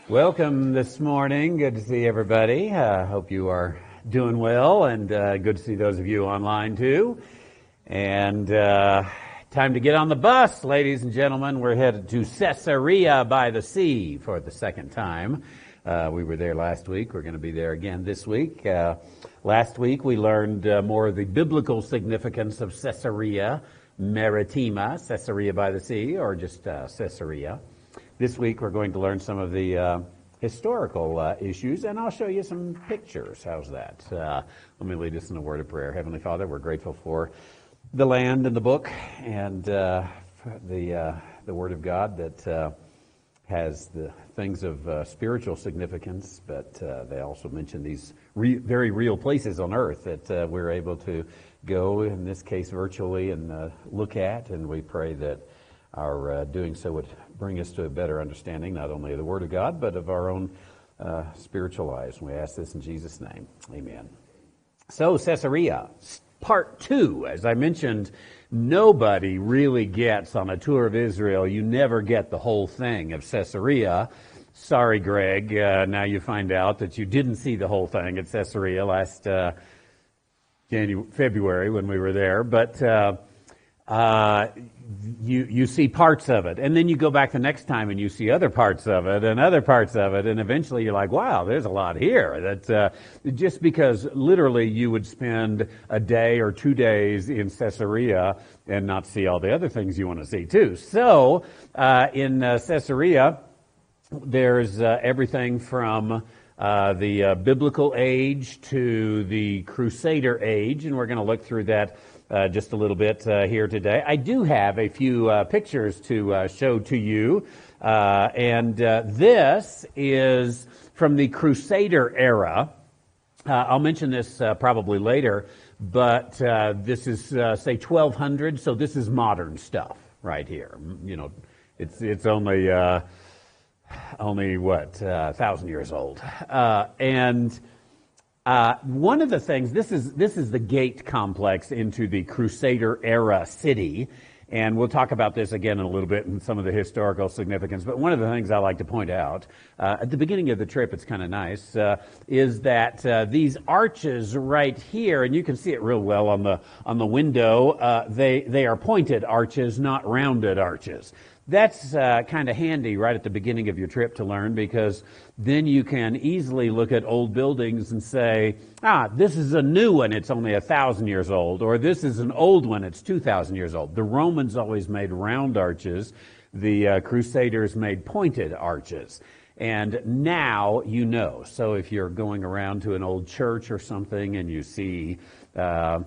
Welcome this morning. Good to see everybody. Hope you are doing well, and good to see those of you online too. And time to get on the bus, ladies and gentlemen. We're headed to Caesarea by the Sea for the second time. We were there last week. We're going to be there again this week. Last week we learned more of the biblical significance of Caesarea Maritima, Caesarea by the Sea, or just Caesarea. This week we're going to learn some of the historical issues, and I'll show you some pictures. How's that? Let me lead us in a word of prayer. Heavenly Father, we're grateful for the land and the book and the Word of God that has the things of spiritual significance, but they also mention these very real places on earth that we're able to go, in this case virtually, and look at, and we pray that our doing so would bring us to a better understanding, not only of the Word of God, but of our own spiritual lives. We ask this in Jesus' name. Amen. So, Caesarea, part 2. As I mentioned, nobody really gets on a tour of Israel. You never get the whole thing of Caesarea. Sorry, Greg. Now you find out that you didn't see the whole thing at Caesarea last February when we were there. But you see parts of it, and then you go back the next time and you see other parts of it and other parts of it, and eventually you're like, wow, there's a lot here. That just because literally you would spend a day or 2 days in Caesarea and not see all the other things you want to see too. So in Caesarea, there's everything from the biblical age to the Crusader age, and we're going to look through that just a little bit here today. I do have a few pictures to show to you, and this is from the Crusader era. I'll mention this probably later, but this is say 1200, so this is modern stuff right here. You know, it's only what 1,000 years old, and one of the things, this is the gate complex into the Crusader era city, and we'll talk about this again in a little bit and some of the historical significance. But one of the things I like to point out at the beginning of the trip, it's kind of nice, is that these arches right here, and you can see it real well on the window. They are pointed arches, not rounded arches. That's kind of handy right at the beginning of your trip to learn, because then you can easily look at old buildings and say, this is a new one, it's only 1,000 years old, or this is an old one, it's 2,000 years old. The Romans always made round arches. The Crusaders made pointed arches. And now you know. So if you're going around to an old church or something and you see that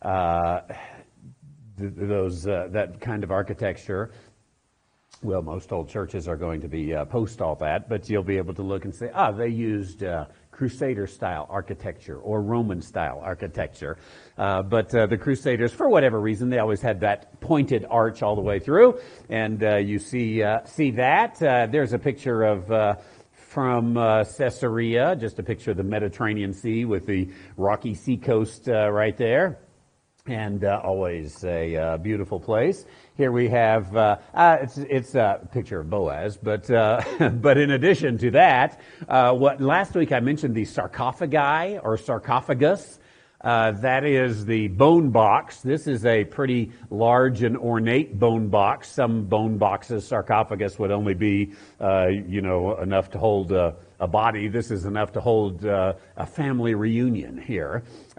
kind of architecture, well, most old churches are going to be post all that, but you'll be able to look and say, they used Crusader-style architecture or Roman-style architecture. But the Crusaders, for whatever reason, they always had that pointed arch all the way through, and you see that. There's a picture of from Caesarea, just a picture of the Mediterranean Sea with the rocky seacoast right there. And always a beautiful place. Here we have it's a picture of Boaz, but in addition to that, what last week I mentioned the sarcophagi or sarcophagus. That is the bone box. This is a pretty large and ornate bone box. Some bone boxes, sarcophagus, would only be enough to hold a body. This is enough to hold a family reunion here,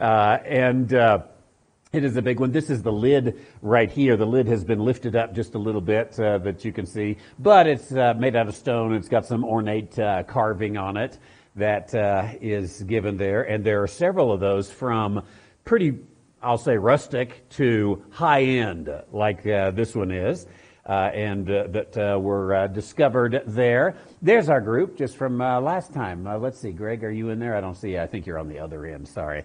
it is a big one. This is the lid right here. The lid has been lifted up just a little bit that you can see, but it's made out of stone. It's got some ornate carving on it that is given there, and there are several of those from pretty, I'll say, rustic to high-end, like this one is, and that were discovered there. There's our group just from last time. Let's see, Greg, are you in there? I don't see you. I think you're on the other end. Sorry.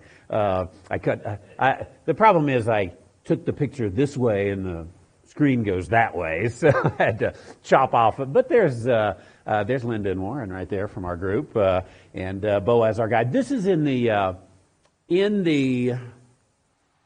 The problem is I took the picture this way and the screen goes that way, so I had to chop off it. But there's Linda and Warren right there from our group, and Boaz, our guide. This is in the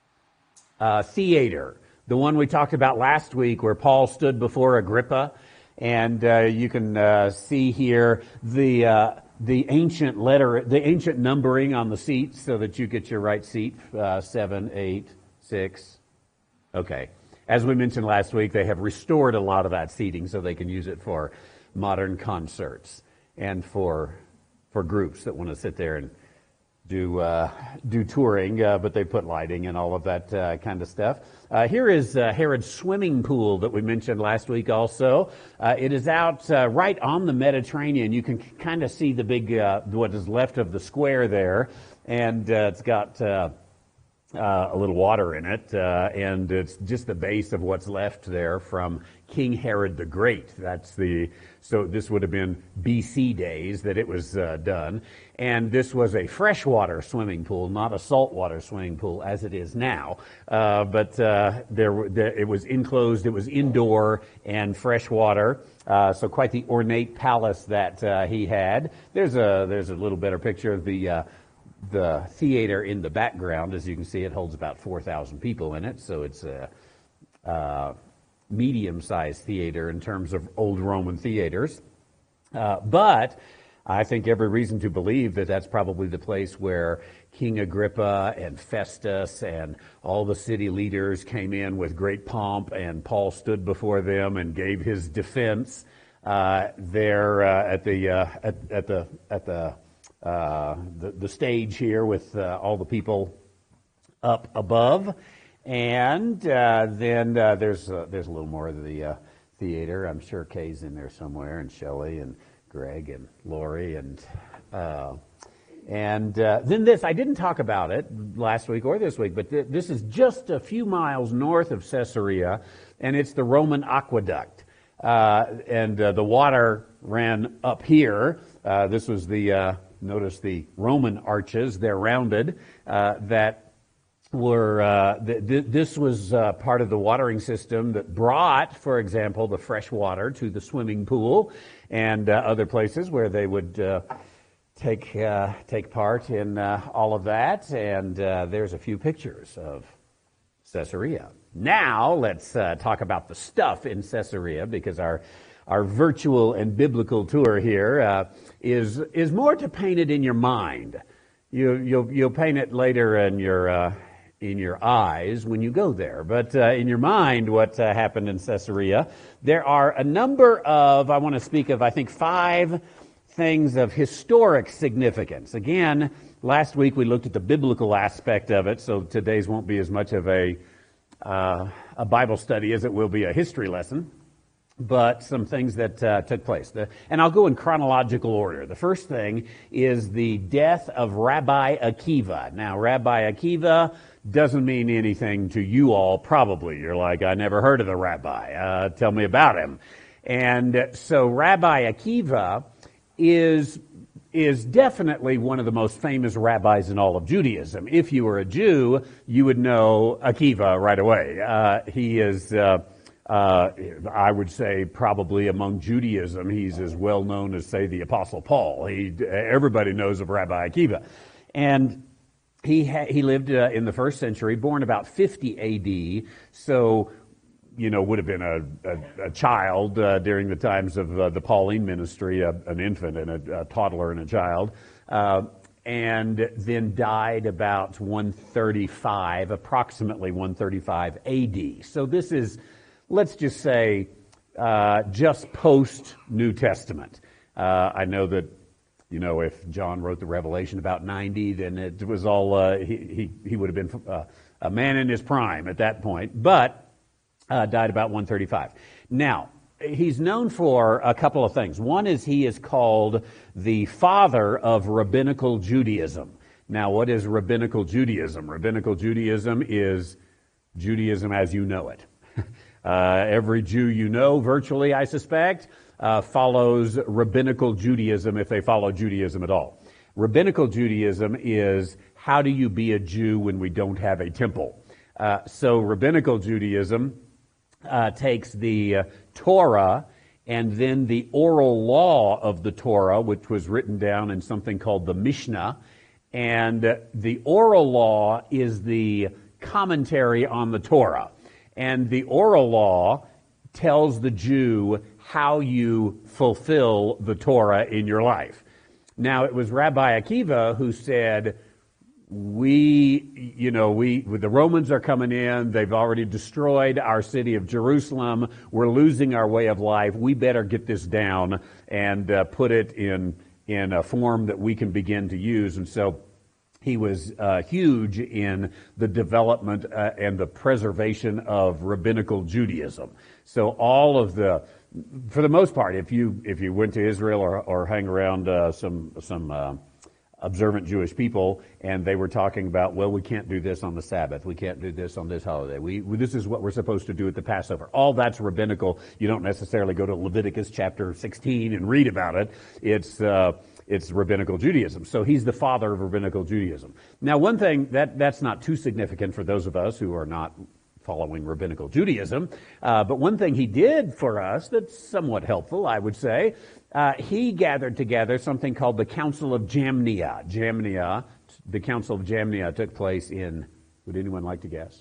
theater. The one we talked about last week where Paul stood before Agrippa And you can see here the ancient numbering on the seats so that you get your right seat, 7, 8, 6. Okay. As we mentioned last week, they have restored a lot of that seating so they can use it for modern concerts and for groups that want to sit there and do touring, but they put lighting and all of that kind of stuff. Here is Herod's swimming pool that we mentioned last week also. It is out right on the Mediterranean. You can kind of see the big, what is left of the square there, and it's got a little water in it, and it's just the base of what's left there from King Herod the Great. So this would have been BC days that it was done. And this was a freshwater swimming pool, not a saltwater swimming pool as it is now. But it was enclosed, it was indoor and freshwater. So quite the ornate palace that he had. There's a little better picture of the theater in the background. As you can see, it holds about 4,000 people in it. So it's a medium-sized theater in terms of old Roman theaters. But I think every reason to believe that that's probably the place where King Agrippa and Festus and all the city leaders came in with great pomp, and Paul stood before them and gave his defense there at the stage here with all the people up above. And then there's a little more of the theater. I'm sure Kay's in there somewhere, and Shelley and Greg and Lori and then this, I didn't talk about it last week or this week, but this is just a few miles north of Caesarea, and it's the Roman aqueduct. And the water ran up here. This was notice the Roman arches, they're rounded, that were, this was part of the watering system that brought, for example, the fresh water to the swimming pool and other places where they would take part in all of that. And there's a few pictures of Caesarea. Now let's talk about the stuff in Caesarea, because our virtual and biblical tour here is more to paint it in your mind. You'll paint it later in your eyes when you go there, but in your mind, what happened in Caesarea. There are a number of, I want to speak of, I think 5 things of historic significance. Again, last week we looked at the biblical aspect of it, so today's won't be as much of a Bible study as it will be a history lesson. But some things that took place. And I'll go in chronological order. The first thing is the death of Rabbi Akiva. Now, Rabbi Akiva doesn't mean anything to you all, probably. You're like, I never heard of the rabbi. Tell me about him. And so Rabbi Akiva is definitely one of the most famous rabbis in all of Judaism. If you were a Jew, you would know Akiva right away. He is... I would say probably among Judaism, he's as well known as, say, the Apostle Paul. Everybody knows of Rabbi Akiva. And he lived in the first century, born about 50 A.D., so, would have been a child during the times of the Pauline ministry, an infant and a toddler and a child, and then died about 135, approximately 135 A.D. So this is, let's just say, just post-New Testament. I know that, if John wrote the Revelation about 90, then it was all, he would have been a man in his prime at that point, but died about 135. Now, he's known for a couple of things. One is he is called the father of Rabbinical Judaism. Now, what is Rabbinical Judaism? Rabbinical Judaism is Judaism as you know it. Every Jew virtually, I suspect, follows Rabbinical Judaism if they follow Judaism at all. Rabbinical Judaism is, how do you be a Jew when we don't have a temple? So Rabbinical Judaism takes the Torah and then the oral law of the Torah, which was written down in something called the Mishnah. And the oral law is the commentary on the Torah. And the oral law tells the Jew how you fulfill the Torah in your life. Now, it was Rabbi Akiva who said, the Romans are coming in. They've already destroyed our city of Jerusalem. We're losing our way of life. We better get this down and put it in a form that we can begin to use. And so he was huge in the development and the preservation of rabbinical Judaism. So all of for the most part, if you went to Israel or hang around some observant Jewish people, and they were talking about, well, we can't do this on the Sabbath. We can't do this on this holiday. This is what we're supposed to do at the Passover. All that's rabbinical. You don't necessarily go to Leviticus chapter 16 and read about it. It's rabbinical Judaism. So he's the father of rabbinical Judaism. Now, one thing that's not too significant for those of us who are not following rabbinical Judaism, but one thing he did for us that's somewhat helpful, I would say, he gathered together something called the Council of Jamnia. The Council of Jamnia took place in, would anyone like to guess?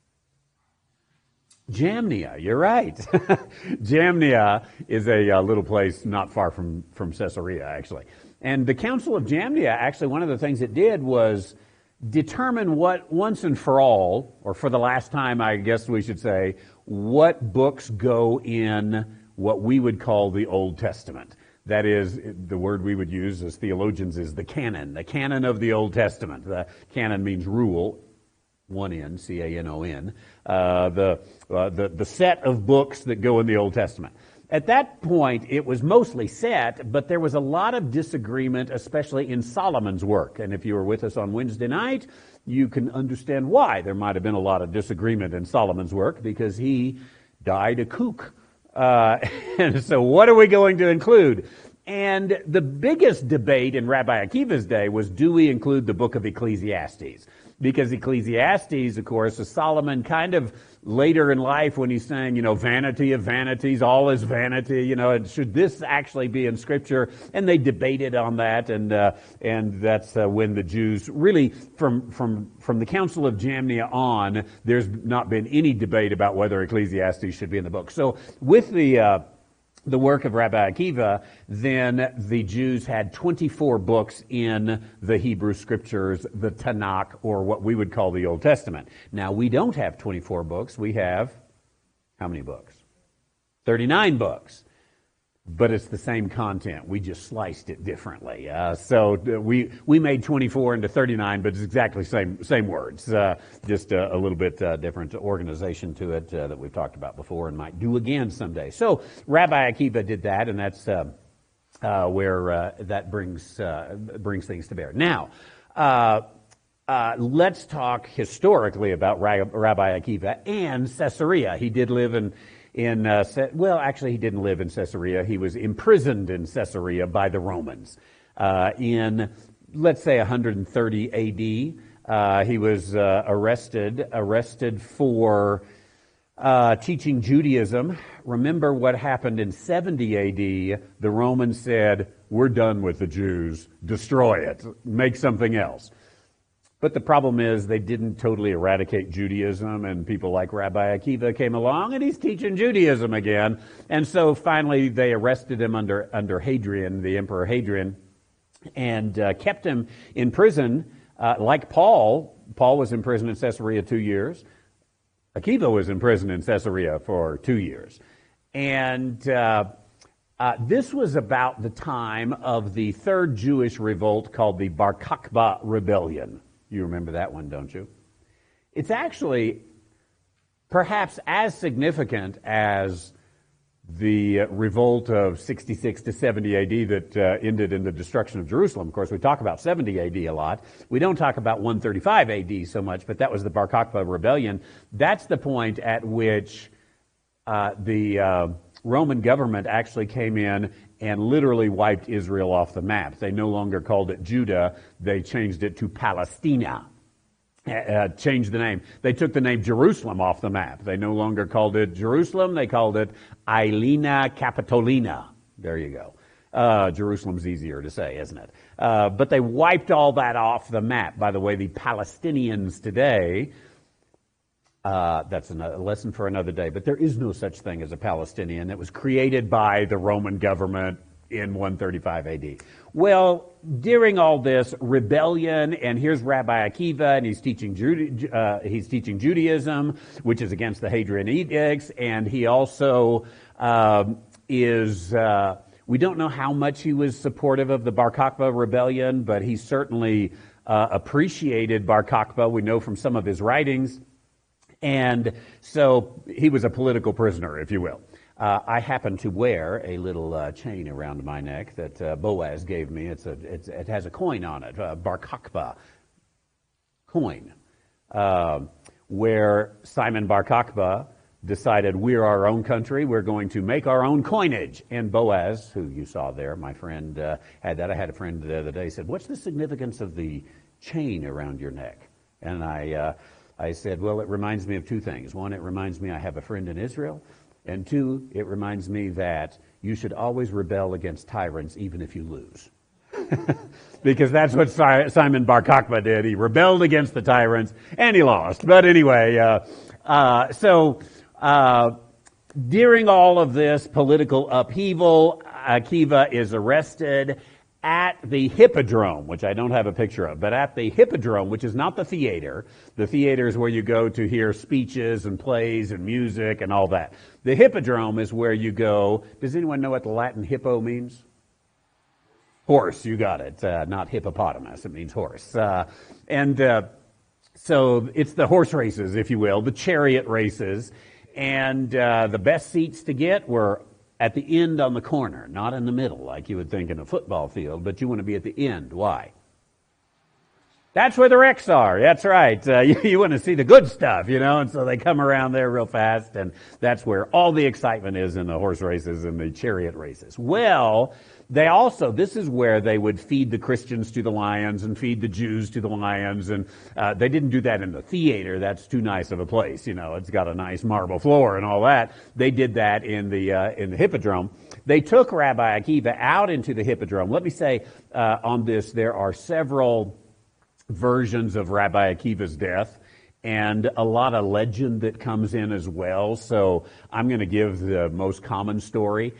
Jamnia, you're right. Jamnia is a little place not far from Caesarea, actually. And the Council of Jamnia, actually, one of the things it did was determine what, once and for all, or for the last time, I guess we should say, what books go in what we would call the Old Testament. That is, the word we would use as theologians is the canon of the Old Testament. The canon means rule, one N, C-A-N-O-N, the set of books that go in the Old Testament. At that point, it was mostly set, but there was a lot of disagreement, especially in Solomon's work. And if you were with us on Wednesday night, you can understand why there might have been a lot of disagreement in Solomon's work, because he died a kook. And so what are we going to include? And the biggest debate in Rabbi Akiva's day was, do we include the book of Ecclesiastes? Because Ecclesiastes, of course, is Solomon kind of later in life when he's saying, vanity of vanities, all is vanity, and should this actually be in Scripture? And they debated on that, and that's when the Jews really, from the Council of Jamnia on, there's not been any debate about whether Ecclesiastes should be in the book. So with the work of Rabbi Akiva, then the Jews had 24 books in the Hebrew Scriptures, the Tanakh, or what we would call the Old Testament. Now, we don't have 24 books. We have, how many books? 39 books. But it's the same content. We just sliced it differently. So we made 24 into 39, but it's exactly same words. Just a little bit different organization to it that we've talked about before and might do again someday. So Rabbi Akiva did that, and that's where that brings things to bear. Now, let's talk historically about Rabbi Akiva and Caesarea. He did live he didn't live in Caesarea. He was imprisoned in Caesarea by the Romans in, let's say, 130 A.D. He was arrested for teaching Judaism. Remember what happened in 70 A.D. The Romans said, we're done with the Jews. Destroy it. Make something else. But the problem is they didn't totally eradicate Judaism, and people like Rabbi Akiva came along, and he's teaching Judaism again. And so finally they arrested him under Hadrian, the Emperor Hadrian, and kept him in prison like Paul. Paul was in prison in Caesarea 2 years. Akiva was in prison in Caesarea for 2 years. And this was about the time of the third Jewish revolt called the Bar Kokhba Rebellion. You remember that one, don't you? It's actually perhaps as significant as the revolt of 66 to 70 AD that ended in the destruction of Jerusalem. Of course, we talk about 70 AD a lot. We don't talk about 135 AD so much, but that was the Bar Kokhba Rebellion. That's the point at which the Roman government actually came in and literally wiped Israel off the map. They no longer called it Judah. They changed it to Palestina. Changed the name. They took the name Jerusalem off the map. They no longer called it Jerusalem. They called it Aelina Capitolina. There you go. Jerusalem's easier to say, isn't it? But they wiped all that off the map. By the way, the Palestinians today That's a lesson for another day. But there is no such thing as a Palestinian. It was created by the Roman government in 135 AD. Well, during all this rebellion, and here's Rabbi Akiva, and he's teaching Judaism, which is against the Hadrian Edicts, and he also we don't know how much he was supportive of the Bar Kokhba rebellion, but he certainly appreciated Bar Kokhba. We know from some of his writings. And so he was a political prisoner, if you will. I happen to wear a little chain around my neck that Boaz gave me. It has a coin on it, a Bar Kokhba coin, where Simon Bar Kokhba decided we're our own country, we're going to make our own coinage. And Boaz, who you saw there, my friend, had that. I had a friend the other day said, "What's the significance of the chain around your neck?" And I said, well, it reminds me of two things. One, it reminds me I have a friend in Israel. And two, it reminds me that you should always rebel against tyrants even if you lose. Because that's what Simon Bar Kokhba did. He rebelled against the tyrants and he lost. But anyway, during all of this political upheaval, Akiva is arrested at the Hippodrome, which I don't have a picture of, but at the Hippodrome, which is not the theater. The theater is where you go to hear speeches and plays and music and all that. The Hippodrome is where you go. Does anyone know what the Latin hippo means? Horse, you got it. Not hippopotamus, it means horse. So it's the horse races, if you will, the chariot races. And the best seats to get were at the end on the corner, not in the middle like you would think in a football field, but you want to be at the end. Why? That's where the wrecks are. That's right. You want to see the good stuff, and so they come around there real fast, and that's where all the excitement is in the horse races and the chariot races. Well, this is where they would feed the Christians to the lions and feed the Jews to the lions, and they didn't do that in the theater. That's too nice of a place, It's got a nice marble floor and all that. They did that in the Hippodrome. They took Rabbi Akiva out into the Hippodrome. Let me say on this, there are several versions of Rabbi Akiva's death and a lot of legend that comes in as well. So I'm going to give the most common story.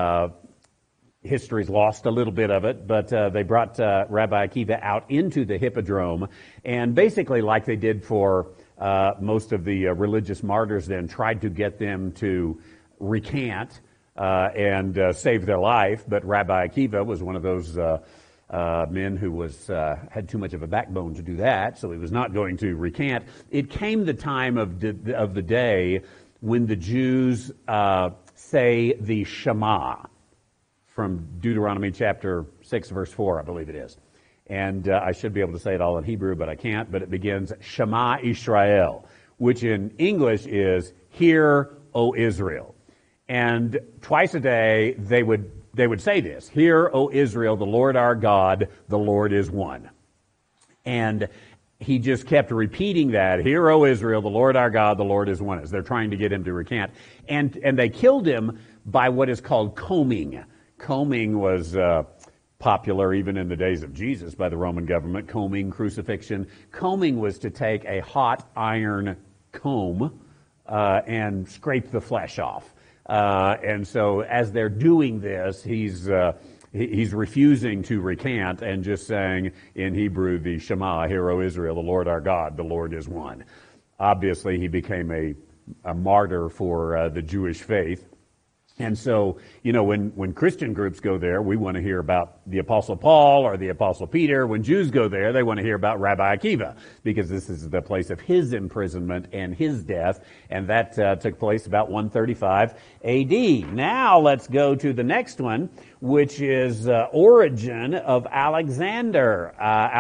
History's lost a little bit of it, but they brought Rabbi Akiva out into the Hippodrome, and basically, like they did for most of the religious martyrs then, tried to get them to recant and save their life. But Rabbi Akiva was one of those men who had too much of a backbone to do that, so he was not going to recant. It came the time of the day when the Jews say the Shema from Deuteronomy chapter 6, verse 4, I believe it is. And I should be able to say it all in Hebrew, but I can't. But it begins, Shema Israel, which in English is, Hear, O Israel. And twice a day they would say this, Hear, O Israel, the Lord our God, the Lord is one. And he just kept repeating that, Hear, O Israel, the Lord our God, the Lord is one, as they're trying to get him to recant. And they killed him by what is called combing. Combing was popular even in the days of Jesus by the Roman government. Combing, crucifixion. Combing was to take a hot iron comb and scrape the flesh off. And so as they're doing this, he's refusing to recant and just saying in Hebrew, the Shema, Hear, O Israel, the Lord our God, the Lord is one. Obviously, he became a martyr for the Jewish faith. And so, when Christian groups go there, we want to hear about the Apostle Paul or the Apostle Peter. When Jews go there, they want to hear about Rabbi Akiva, because this is the place of his imprisonment and his death. And that took place about 135 AD. Now let's go to the next one, which is origin of Alexandria,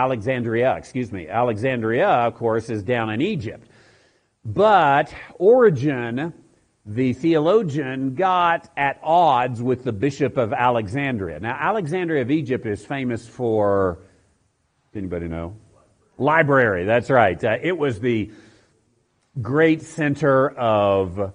Alexandria, of course, is down in Egypt. But Origen, the theologian, got at odds with the Bishop of Alexandria. Now, Alexandria of Egypt is famous for, anybody know? Library, that's right. It was the great center of,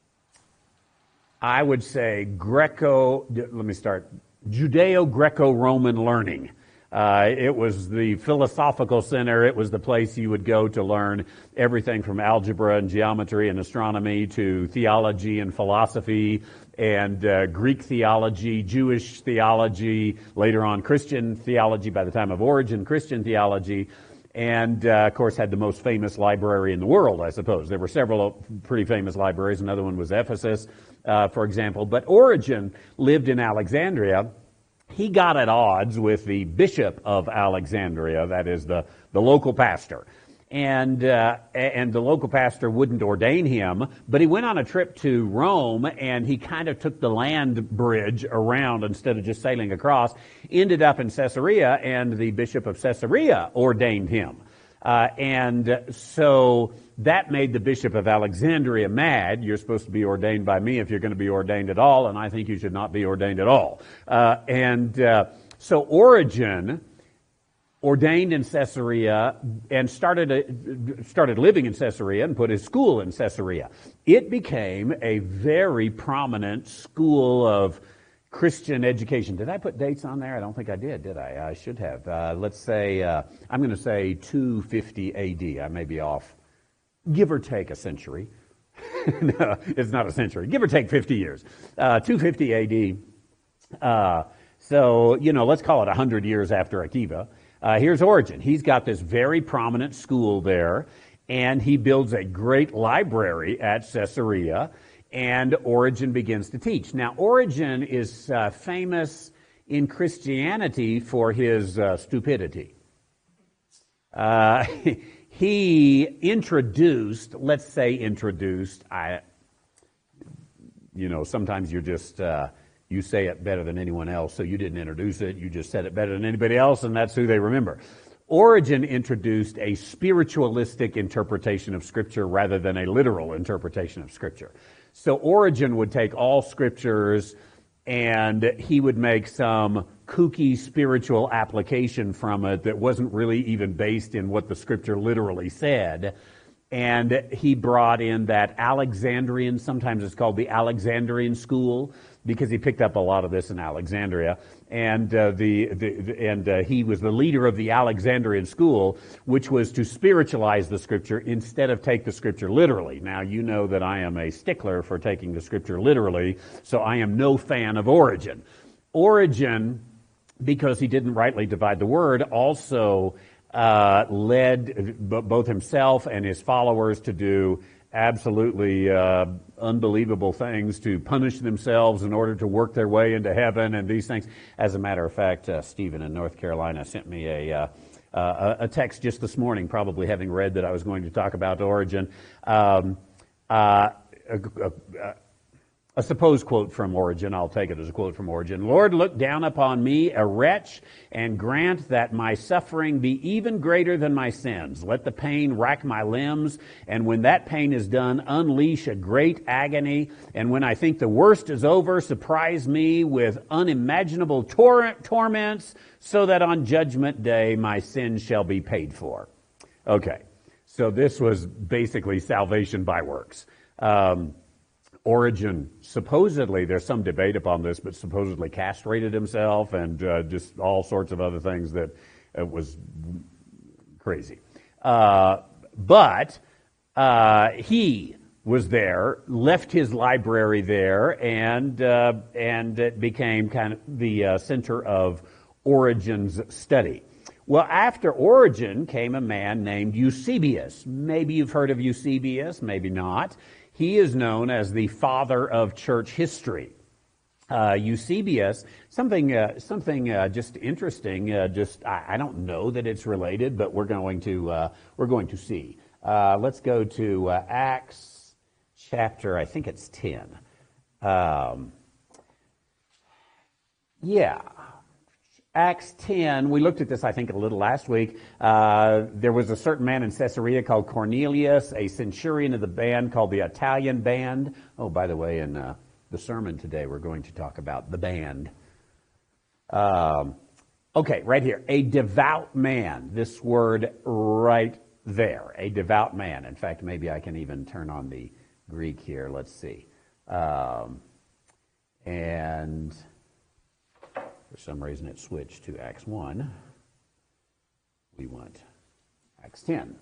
I would say, Judeo-Greco-Roman learning. It was the philosophical center. It was the place you would go to learn everything from algebra and geometry and astronomy to theology and philosophy and Greek theology, Jewish theology, later on Christian theology by the time of Origen, Christian theology, and of course had the most famous library in the world, I suppose. There were several pretty famous libraries. Another one was Ephesus, for example. But Origen lived in Alexandria. He got at odds with the bishop of Alexandria, that is the local pastor. And the local pastor wouldn't ordain him, but he went on a trip to Rome and he kind of took the land bridge around instead of just sailing across, ended up in Caesarea, and the bishop of Caesarea ordained him. And so that made the bishop of Alexandria mad. You're supposed to be ordained by me if you're going to be ordained at all, and I think you should not be ordained at all. So Origen ordained in Caesarea and started living in Caesarea and put his school in Caesarea. It became a very prominent school of Christian education. Did I put dates on there? I don't think I did I? I should have. Let's say, I'm going to say 250 AD. I may be off, give or take a century. No, it's not a century. Give or take 50 years. 250 AD. So, let's call it 100 years after Akiva. Here's Origen. He's got this very prominent school there, and he builds a great library at Caesarea, and Origen begins to teach. Now, Origen is famous in Christianity for his stupidity. He introduced, sometimes you're just... you say it better than anyone else, so you didn't introduce it. You just said it better than anybody else, and that's who they remember. Origen introduced a spiritualistic interpretation of Scripture rather than a literal interpretation of Scripture. So Origen would take all Scriptures and he would make some kooky spiritual application from it that wasn't really even based in what the Scripture literally said. And he brought in that Alexandrian, sometimes it's called the Alexandrian school, because he picked up a lot of this in Alexandria, and he was the leader of the Alexandrian school, which was to spiritualize the Scripture instead of take the Scripture literally. Now, you know that I am a stickler for taking the Scripture literally, so I am no fan of Origen. Origen, because he didn't rightly divide the word, also led both himself and his followers to do absolutely unbelievable things to punish themselves in order to work their way into heaven and these things. As a matter of fact, Stephen in North Carolina sent me a text just this morning, probably having read that I was going to talk about Origen. A supposed quote from Origen, I'll take it as a quote from Origen. Lord, look down upon me, a wretch, and grant that my suffering be even greater than my sins. Let the pain rack my limbs, and when that pain is done, unleash a great agony. And when I think the worst is over, surprise me with unimaginable torments, so that on judgment day my sins shall be paid for. Okay, so this was basically salvation by works. Origen, supposedly, there's some debate upon this, but supposedly castrated himself and just all sorts of other things that was crazy. But he was there, left his library there, and it became kind of the center of Origen's study. Well, after Origen came a man named Eusebius. Maybe you've heard of Eusebius, maybe not. He is known as the father of church history. Eusebius, something just interesting. I don't know that it's related, but we're going to see. Let's go to Acts chapter. I think it's 10. Acts 10, we looked at this, I think, a little last week. There was a certain man in Caesarea called Cornelius, a centurion of the band called the Italian Band. Oh, by the way, in the sermon today, we're going to talk about the band. Okay, right here. A devout man. This word right there. A devout man. In fact, maybe I can even turn on the Greek here. Let's see. And... for some reason it switched to Acts 1. we want Acts 10.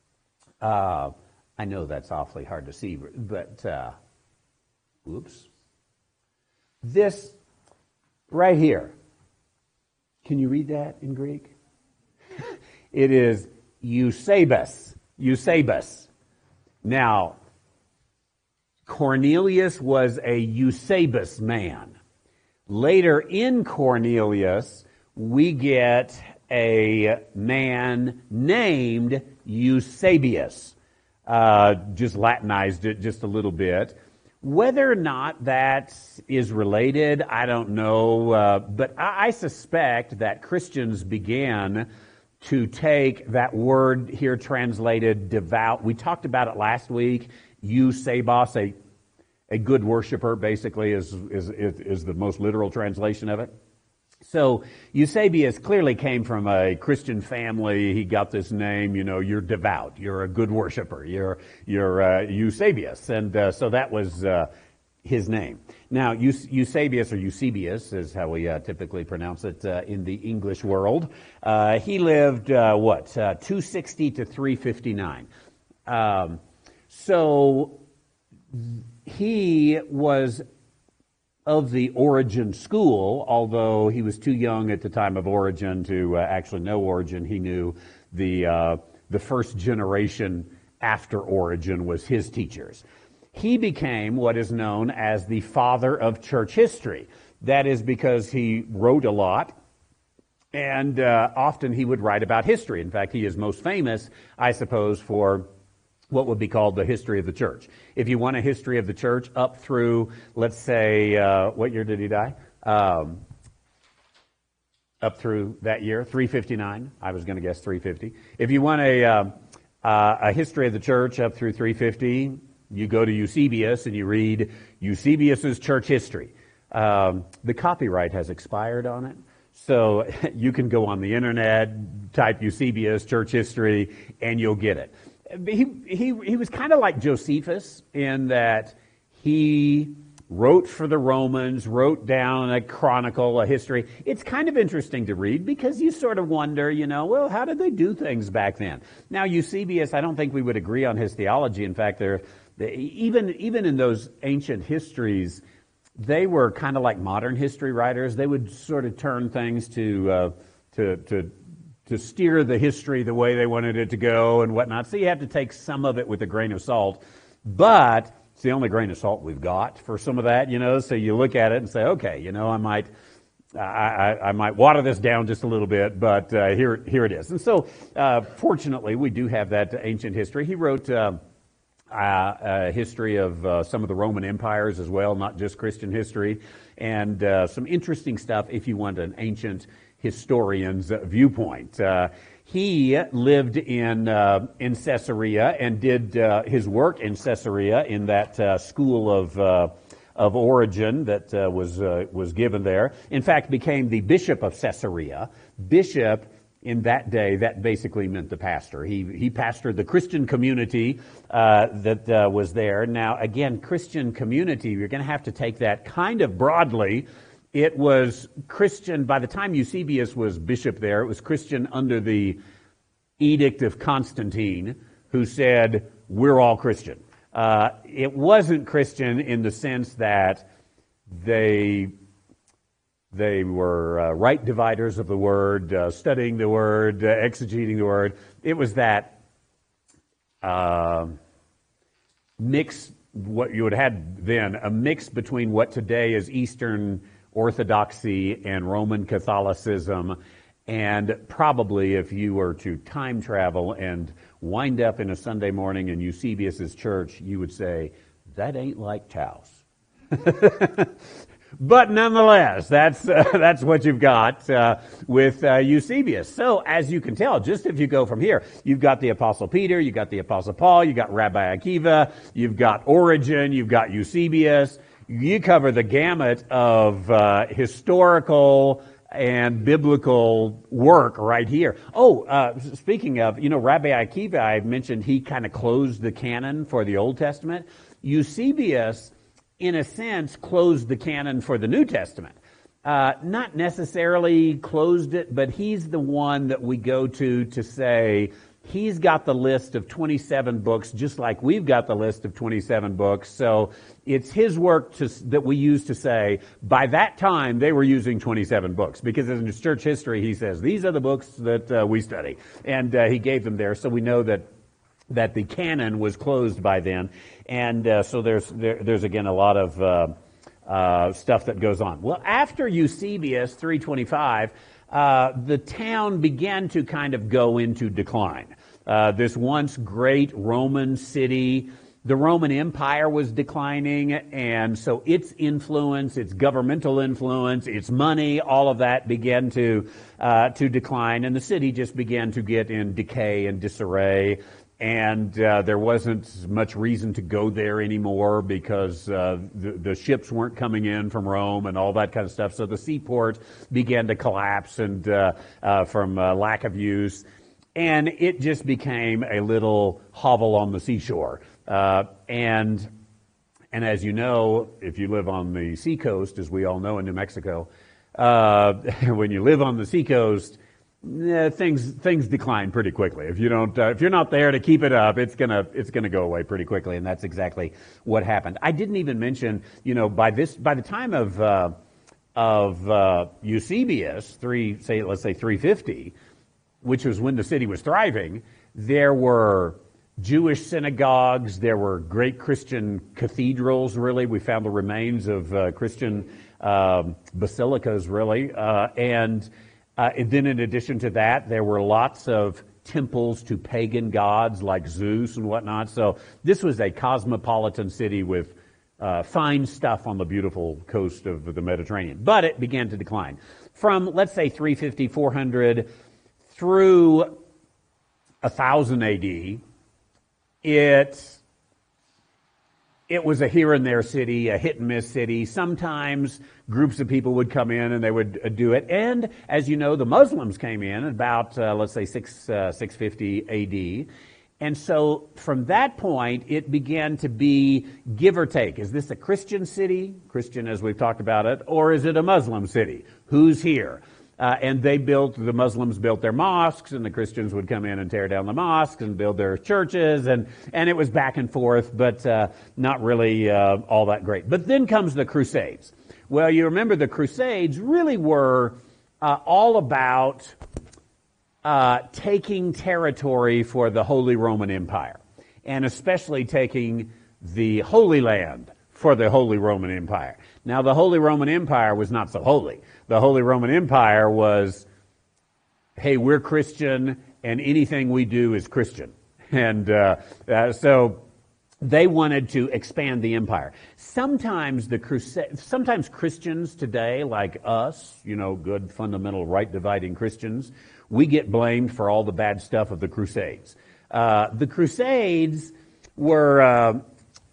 I know that's awfully hard to see, but whoops. This right here, can you read that in Greek? It is Eusebus. Eusebus. Now, Cornelius was a Eusebus man. Later in Cornelius, we get a man named Eusebius. Just Latinized it just a little bit. Whether or not that is related, I don't know. But I suspect that Christians began to take that word here translated devout. We talked about it last week. Eusebos, a good worshiper, basically, is the most literal translation of it. So Eusebius clearly came from a Christian family. He got this name, you're devout, you're a good worshiper, you're Eusebius, and so that was his name. Now, Eusebius, or Eusebius, is how we typically pronounce it in the English world. He lived 260 to 359. So he was of the Origen school, although he was too young at the time of Origen to actually know Origen. He knew the first generation after Origen was his teachers. He became what is known as the father of church history. That is because he wrote a lot, and often he would write about history. In fact, he is most famous, I suppose, for what would be called the history of the church. If you want a history of the church up through, let's say, what year did he die? Up through that year, 359. I was going to guess 350. If you want a history of the church up through 350, you go to Eusebius and you read Eusebius's church history. The copyright has expired on it, so you can go on the internet, type Eusebius church history, and you'll get it. He was kind of like Josephus in that he wrote for the Romans, wrote down a chronicle, a history. It's kind of interesting to read because you sort of wonder, well, how did they do things back then? Now, Eusebius, I don't think we would agree on his theology. In fact, even in those ancient histories, they were kind of like modern history writers. They would sort of turn things to steer the history the way they wanted it to go and whatnot. So you have to take some of it with a grain of salt. But it's the only grain of salt we've got for some of that, So you look at it and say, okay, I might water this down just a little bit, but here it is. And so, fortunately, we do have that ancient history. He wrote a history of some of the Roman empires as well, not just Christian history, and some interesting stuff if you want an ancient historian's viewpoint. He lived in Caesarea and did his work in Caesarea in that school of Origen that was given there. In fact, became the bishop of Caesarea. Bishop in that day, that basically meant the pastor. He pastored the Christian community that was there. Now, again, Christian community, you're going to have to take that kind of broadly. It was Christian, by the time Eusebius was bishop there, it was Christian under the Edict of Constantine, who said, we're all Christian. It wasn't Christian in the sense that they were right dividers of the word, studying the word, exegeting the word. It was that mix, what you would have had then, a mix between what today is Eastern Orthodoxy and Roman Catholicism, and probably if you were to time travel and wind up in a Sunday morning in Eusebius's church, you would say, that ain't like Taos. But nonetheless, that's what you've got with Eusebius. So as you can tell, just if you go from here, you've got the Apostle Peter, you've got the Apostle Paul, you've got Rabbi Akiva, you've got Origen, you've got Eusebius. You cover the gamut of historical and biblical work right here. Speaking of, Rabbi Akiva, I mentioned he kind of closed the canon for the Old Testament. Eusebius, in a sense, closed the canon for the New Testament. not necessarily closed it, but he's the one that we go to say, he's got the list of 27 books, just like we've got the list of 27 books. So it's his work that we use to say, by that time, they were using 27 books. Because in his church history, he says, these are the books that we study. And he gave them there, so we know that the canon was closed by then. And so there's again, a lot of stuff that goes on. Well, after Eusebius, 325, the town began to kind of go into decline. This once great Roman city, the Roman Empire was declining, and so its influence, its governmental influence, its money, all of that began to decline, and the city just began to get in decay and disarray. And there wasn't much reason to go there anymore because the ships weren't coming in from Rome and all that kind of stuff. So the seaport began to collapse and from lack of use. And it just became a little hovel on the seashore. And as you know, if you live on the seacoast, as we all know in New Mexico, when you live on the seacoast, things decline pretty quickly. If you're not there to keep it up, it's gonna go away pretty quickly, and that's exactly what happened. I didn't even mention, by the time of Eusebius, let's say 350, which was when the city was thriving, there were Jewish synagogues, there were great Christian cathedrals. Really, we found the remains of Christian basilicas, really, and then in addition to that, there were lots of temples to pagan gods like Zeus and whatnot. So this was a cosmopolitan city with fine stuff on the beautiful coast of the Mediterranean. But it began to decline. From, let's say, 350, 400 through 1000 AD, it was a here and there city, a hit and miss city. Sometimes groups of people would come in and they would do it. And as you know, the Muslims came in about, let's say 650 AD. And so from that point, it began to be give or take. Is this a Christian city, Christian as we've talked about it, or is it a Muslim city? Who's here? And the Muslims built their mosques, and the Christians would come in and tear down the mosques and build their churches, and it was back and forth, but not really all that great. But then comes the Crusades. Well, you remember the Crusades really were all about taking territory for the Holy Roman Empire, and especially taking the Holy Land for the Holy Roman Empire. Now, the Holy Roman Empire was not so holy. The Holy Roman Empire was, hey, we're Christian, and anything we do is Christian. And so they wanted to expand the empire. Sometimes Christians today, like us, good fundamental right dividing Christians, we get blamed for all the bad stuff of the Crusades. The Crusades were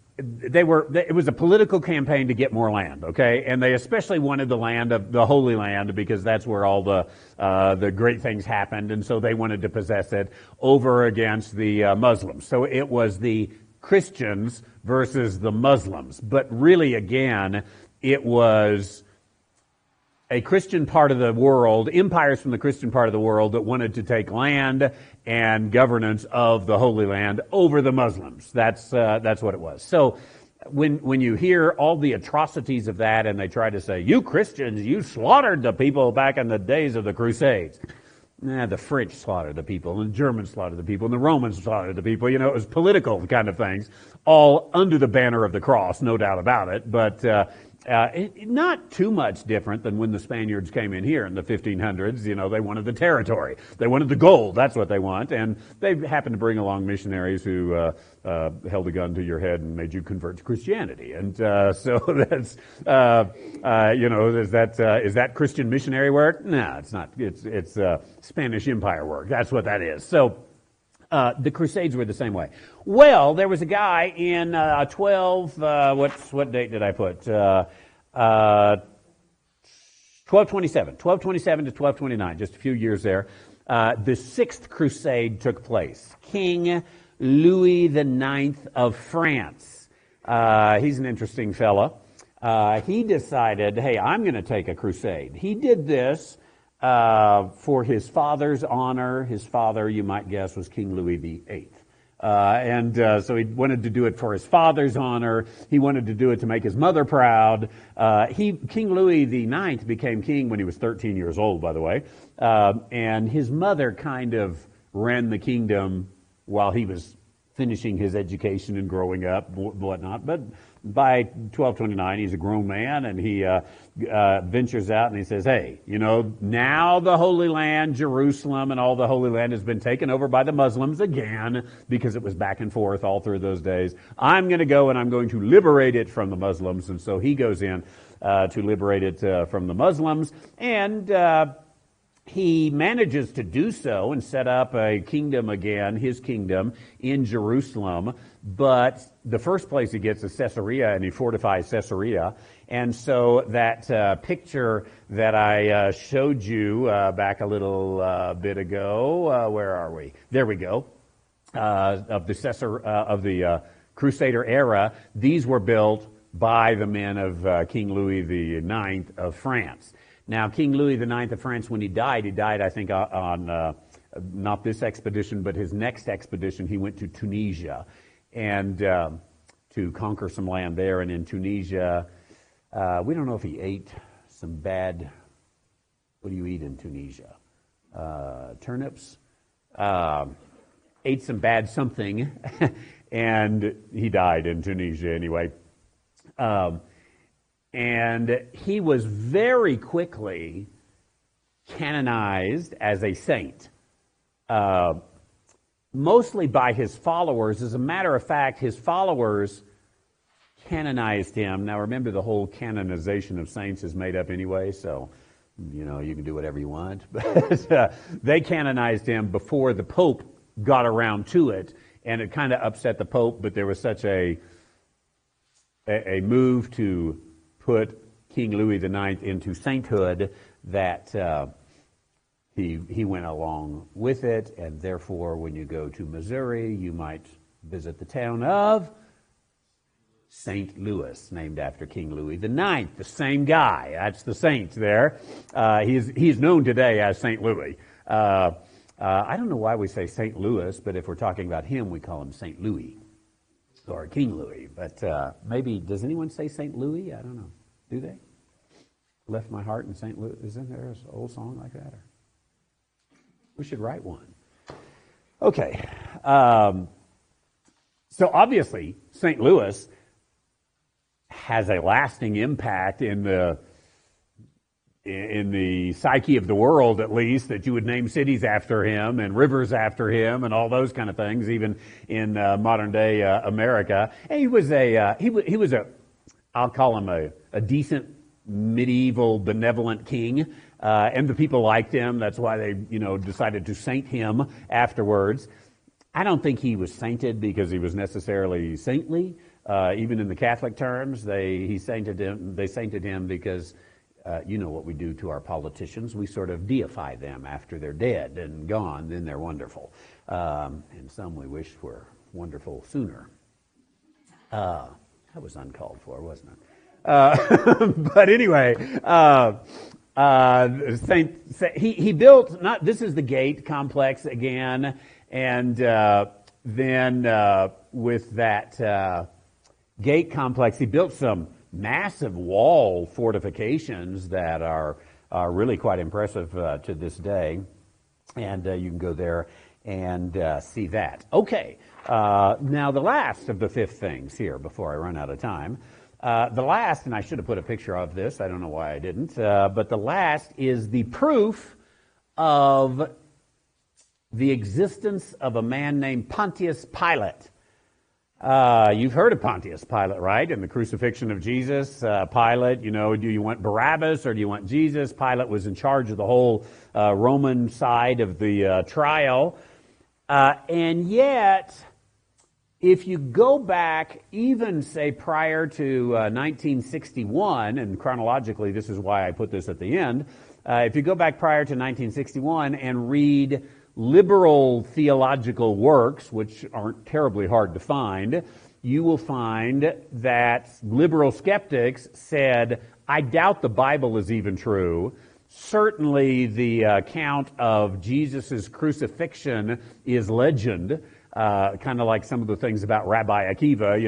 it was a political campaign to get more land, okay? And they especially wanted the land of the Holy Land because that's where all the great things happened, and so they wanted to possess it over against the Muslims. So it was the Christians versus the Muslims. But really, again, it was a Christian part of the world, empires from the Christian part of the world that wanted to take land and governance of the Holy Land over the Muslims. That's what it was. So when you hear all the atrocities of that and they try to say, you Christians, you slaughtered the people back in the days of the Crusades. The French slaughtered the people, and the Germans slaughtered the people, and the Romans slaughtered the people. It was political kind of things, all under the banner of the cross, no doubt about it. But not too much different than when the Spaniards came in here in the 1500s. They wanted the territory. They wanted the gold. That's what they want. And they happened to bring along missionaries who held a gun to your head and made you convert to Christianity. And so that's, is that Christian missionary work? No, it's not. It's Spanish Empire work. That's what that is. So the Crusades were the same way. Well, there was a guy in what date did I put? 1227 to 1229, just a few years there. The Sixth Crusade took place. King Louis IX of France. He's an interesting fella. he decided, hey, I'm going to take a crusade. He did this for his father's honor. His father, you might guess, was King Louis VIII. So he wanted to do it for his father's honor. He wanted to do it to make his mother proud. King Louis IX became king when he was 13 years old, by the way. And his mother kind of ran the kingdom while he was finishing his education and growing up, whatnot. But by 1229, he's a grown man, and he ventures out and he says, hey, now the Holy Land, Jerusalem, and all the Holy Land has been taken over by the Muslims again, because it was back and forth all through those days. I'm going to go and I'm going to liberate it from the Muslims. And so he goes in to liberate it from the Muslims, and he manages to do so and set up a kingdom again, his kingdom, in Jerusalem. But the first place he gets is Caesarea, and he fortifies Caesarea. And so that picture that I showed you back a little bit ago, where are we? There we go. Of the Crusader era, these were built by the men of King Louis IX of France. Now, King Louis IX of France, when he died, I think, on not this expedition, but his next expedition. He went to Tunisia and to conquer some land there. And in Tunisia, we don't know if he ate some bad, what do you eat in Tunisia? Turnips? Ate some bad something, and he died in Tunisia anyway. And he was very quickly canonized as a saint, mostly by his followers. As a matter of fact, his followers canonized him. Now remember, the whole canonization of saints is made up anyway, so you can do whatever you want. But they canonized him before the Pope got around to it, and it kind of upset the Pope, but there was such a move to put King Louis IX into sainthood that he went along with it, and therefore when you go to Missouri, you might visit the town of St. Louis, named after King Louis IX, the same guy. That's the saint there. He's known today as St. Louis. I don't know why we say St. Louis, but if we're talking about him, we call him St. Louis or King Louis. But maybe, does anyone say St. Louis? I don't know. Do they? Left my heart in St. Louis. Isn't there an old song like that? Or we should write one. Okay. So obviously, St. Louis has a lasting impact in the psyche of the world, at least, that you would name cities after him and rivers after him and all those kind of things, even in modern day America. And he was a I'll call him a decent medieval benevolent king, and the people liked him. That's why they decided to saint him afterwards. I don't think he was sainted because he was necessarily saintly. Even in the Catholic terms, they sainted him because you know what we do to our politicians. We sort of deify them after they're dead and gone, then they're wonderful. And some we wish were wonderful sooner. That was uncalled for, wasn't it? But anyway, he built, this is the gate complex again, and then with that gate complex, he built some massive wall fortifications that are really quite impressive to this day, and you can go there and see that. Okay, now the last of the 5 things here, before I run out of time. The last, and I should have put a picture of this, I don't know why I didn't, but the last is the proof of the existence of a man named Pontius Pilate. You've heard of Pontius Pilate, right? In the crucifixion of Jesus, Pilate, do you want Barabbas or do you want Jesus? Pilate was in charge of the whole Roman side of the trial. And yet, if you go back, even say prior to 1961, and chronologically this is why I put this at the end, if you go back prior to 1961 and read liberal theological works, which aren't terribly hard to find, you will find that liberal skeptics said, I doubt the Bible is even true. Certainly the account of Jesus' crucifixion is legend. Kind of like some of the things about Rabbi Akiva,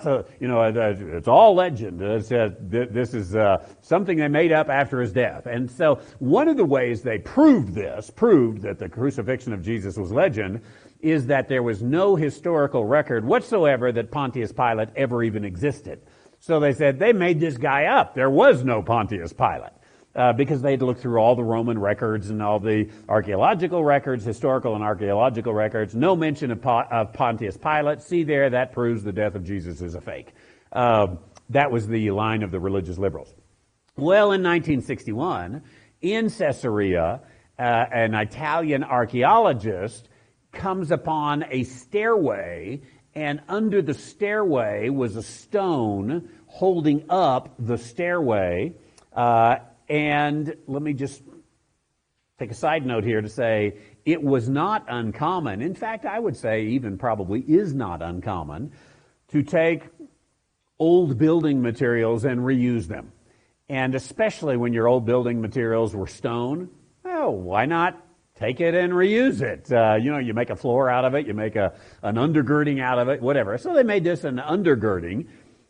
it's all legend. This is something they made up after his death. And so one of the ways they proved that the crucifixion of Jesus was legend, is that there was no historical record whatsoever that Pontius Pilate ever even existed. So they said they made this guy up. There was no Pontius Pilate. Because they'd looked through all the Roman records and all the archaeological records, historical and archaeological records. No mention of Pontius Pilate. See there, that proves the death of Jesus is a fake. That was the line of the religious liberals. Well, in 1961, in Caesarea, an Italian archaeologist comes upon a stairway, and under the stairway was a stone holding up the stairway. And let me just take a side note here to say it was not uncommon. In fact, I would say even probably is not uncommon to take old building materials and reuse them. And especially when your old building materials were stone, well, why not take it and reuse it? You make a floor out of it, you make an undergirding out of it, whatever. So they made this an undergirding.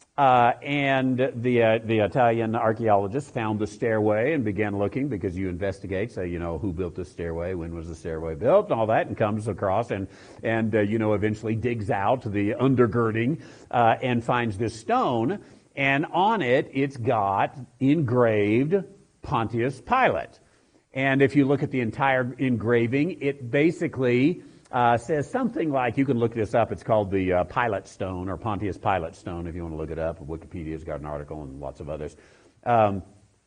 And the Italian archaeologist found the stairway and began looking, because you investigate, say, who built the stairway, when was the stairway built, and all that, and comes across and eventually digs out the undergirding, and finds this stone, and on it, it's got engraved Pontius Pilate. And if you look at the entire engraving, it basically says something like, you can look this up, it's called the Pilate Stone, or Pontius Pilate Stone, if you want to look it up. Wikipedia's got an article and lots of others. And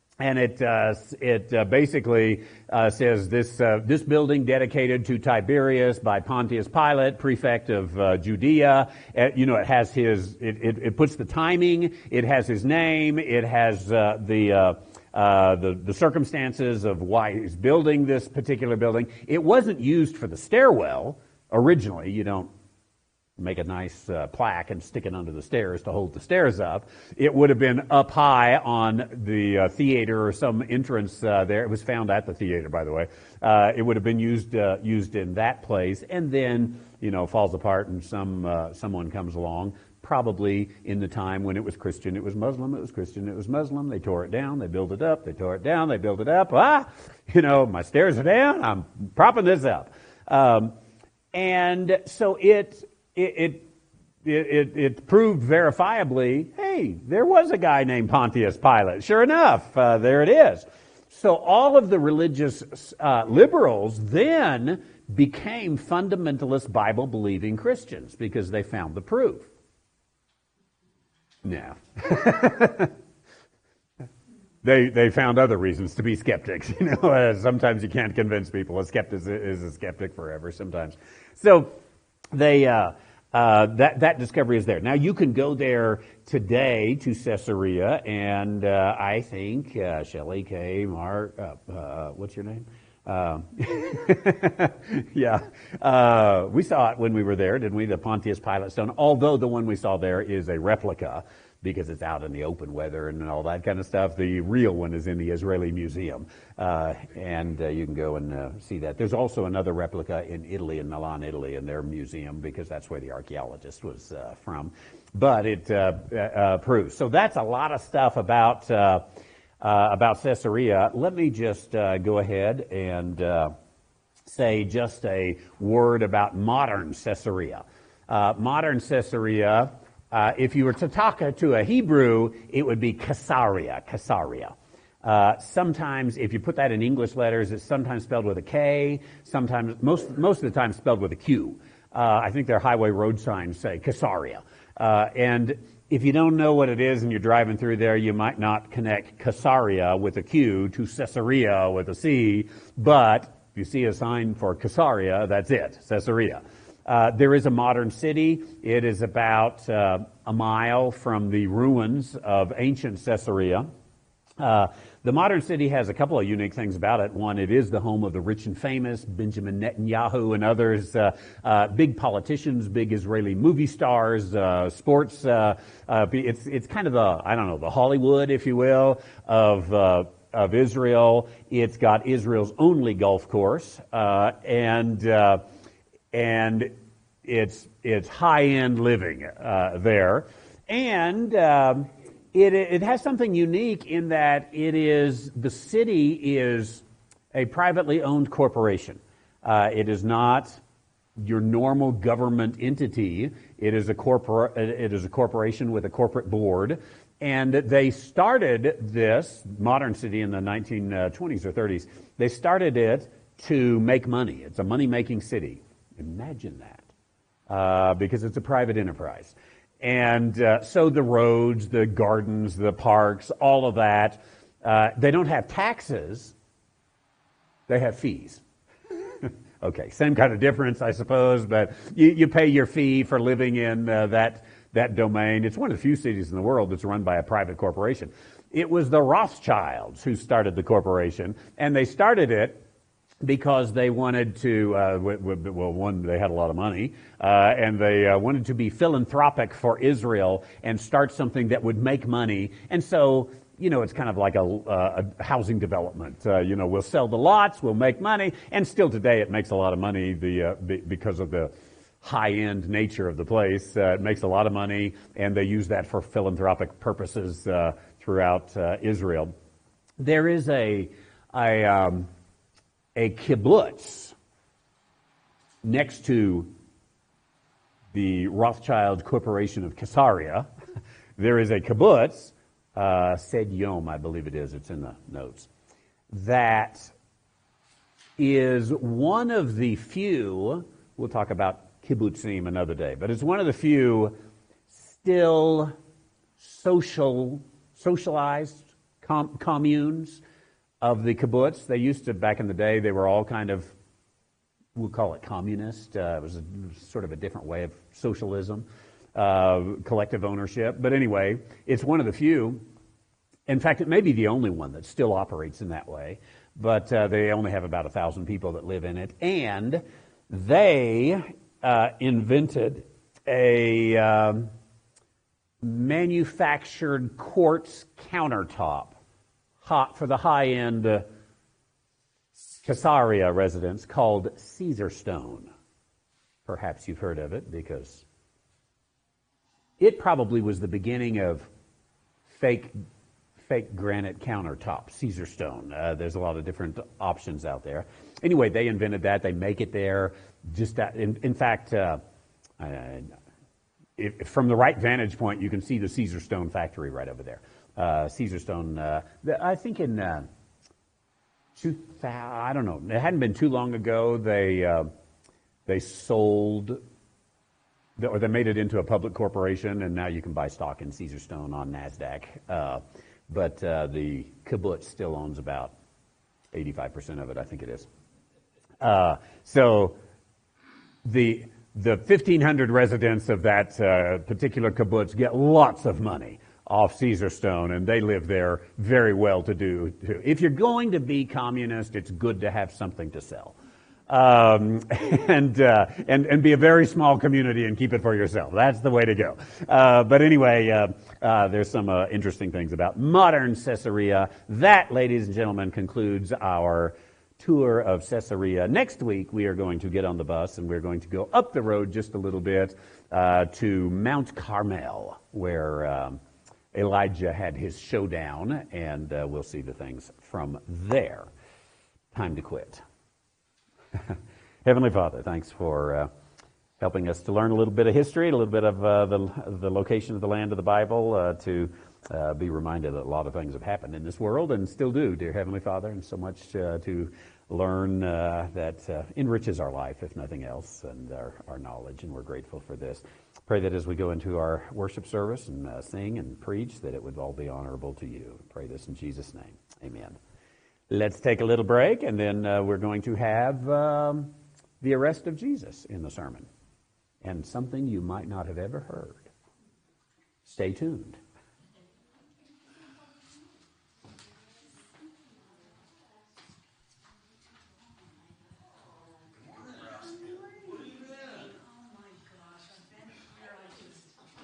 it basically says this building dedicated to Tiberius by Pontius Pilate, prefect of Judea. It has it puts the timing, it has his name, it has the circumstances of why he's building this particular building. It wasn't used for the stairwell originally. You don't make a nice plaque and stick it under the stairs to hold the stairs up. It would have been up high on the theater or some entrance there. It was found at the theater, by the way. It would have been used in that place, and then falls apart, and someone comes along. Probably in the time when it was Christian, it was Muslim, it was Christian, it was Muslim. They tore it down, they built it up, they tore it down, they built it up. My stairs are down, I'm propping this up. And so it proved verifiably, hey, there was a guy named Pontius Pilate. Sure enough, there it is. So all of the religious liberals then became fundamentalist Bible-believing Christians because they found the proof. No. They found other reasons to be skeptics. Sometimes you can't convince people. A skeptic is a skeptic forever sometimes. So they that discovery is there. Now you can go there today to Caesarea, and I think Shelley K. Mark, what's your name? Yeah. We saw it when we were there, didn't we? The Pontius Pilate stone. Although the one we saw there is a replica, because it's out in the open weather and all that kind of stuff. The real one is in the Israeli Museum, and you can go and see that. There's also another replica in Italy, in Milan, Italy, in their museum, because that's where the archaeologist was from. But it proves. So that's a lot of stuff about Caesarea. Let me just go ahead and say just a word about modern Caesarea. Modern Caesarea, if you were to talk to a Hebrew, it would be Caesarea. Sometimes, if you put that in English letters, it's sometimes spelled with a K, sometimes, most of the time spelled with a Q. I think their highway road signs say Caesarea. And if you don't know what it is and you're driving through there, you might not connect Caesarea with a Q to Caesarea with a C, but if you see a sign for Caesarea, that's it, Caesarea. There is a modern city. It is about a mile from the ruins of ancient Caesarea. The modern city has a couple of unique things about it. One, it is the home of the rich and famous, Benjamin Netanyahu and others, big politicians, big Israeli movie stars, sports. It's kind of the Hollywood, if you will, of Israel. It's got Israel's only golf course, and it's high-end living there, and it has something unique in that the city is a privately owned corporation. It is not your normal government entity. It is a corporation with a corporate board. And they started this modern city in the 1920s or 30s. They started it to make money. It's a money-making city. Imagine that, because it's a private enterprise. And so the roads, the gardens, the parks, all of that, they don't have taxes. They have fees. Okay, same kind of difference, I suppose, but you pay your fee for living in that domain. It's one of the few cities in the world that's run by a private corporation. It was the Rothschilds who started the corporation, and they started it because they wanted to, one, they had a lot of money, and they wanted to be philanthropic for Israel and start something that would make money. And so, it's kind of like a housing development. We'll sell the lots, we'll make money, and still today it makes a lot of money because of the high-end nature of the place. It makes a lot of money, and they use that for philanthropic purposes throughout Israel. There is a kibbutz next to the Rothschild Corporation of Caesarea. There is a kibbutz, Sed Yom, I believe it is, it's in the notes, that is one of the few, we'll talk about kibbutzim another day, but it's one of the few still socialized communes of the kibbutz. They used to, back in the day, they were all kind of, we'll call it communist. It was sort of a different way of socialism, collective ownership. But anyway, it's one of the few. In fact, it may be the only one that still operates in that way. But they only have about 1,000 people that live in it. And they invented a manufactured quartz countertop for the high-end Caesarea residents called Caesar stone. Perhaps you've heard of it because it probably was the beginning of fake granite countertop, Caesar stone. There's a lot of different options out there. Anyway, they invented that. They make it there. In fact, from the right vantage point, you can see the Caesar stone factory right over there. Caesar stone, I think in 2000, I don't know, it hadn't been too long ago, they sold, or they made it into a public corporation, and now you can buy stock in Caesar stone on NASDAQ. But the kibbutz still owns about 85% of it, I think it is. So the 1,500 residents of that particular kibbutz get lots of money off Caesar stone, and they live there very well-to-do. If you're going to be communist, it's good to have something to sell, and be a very small community and keep it for yourself. That's the way to go. But anyway, there's some interesting things about modern Caesarea. That, ladies and gentlemen, concludes our tour of Caesarea. Next week, we are going to get on the bus and we're going to go up the road just a little bit to Mount Carmel, where Elijah had his showdown, and we'll see the things from there. Time to quit. Heavenly Father, thanks for helping us to learn a little bit of history, a little bit of the location of the land of the Bible, to be reminded that a lot of things have happened in this world and still do, dear Heavenly Father, and so much to learn that enriches our life, if nothing else, and our knowledge, and we're grateful for this. Pray that as we go into our worship service and sing and preach, that it would all be honorable to you. Pray this in Jesus' name. Amen. Let's take a little break, and then we're going to have the arrest of Jesus in the sermon, and something you might not have ever heard. Stay tuned.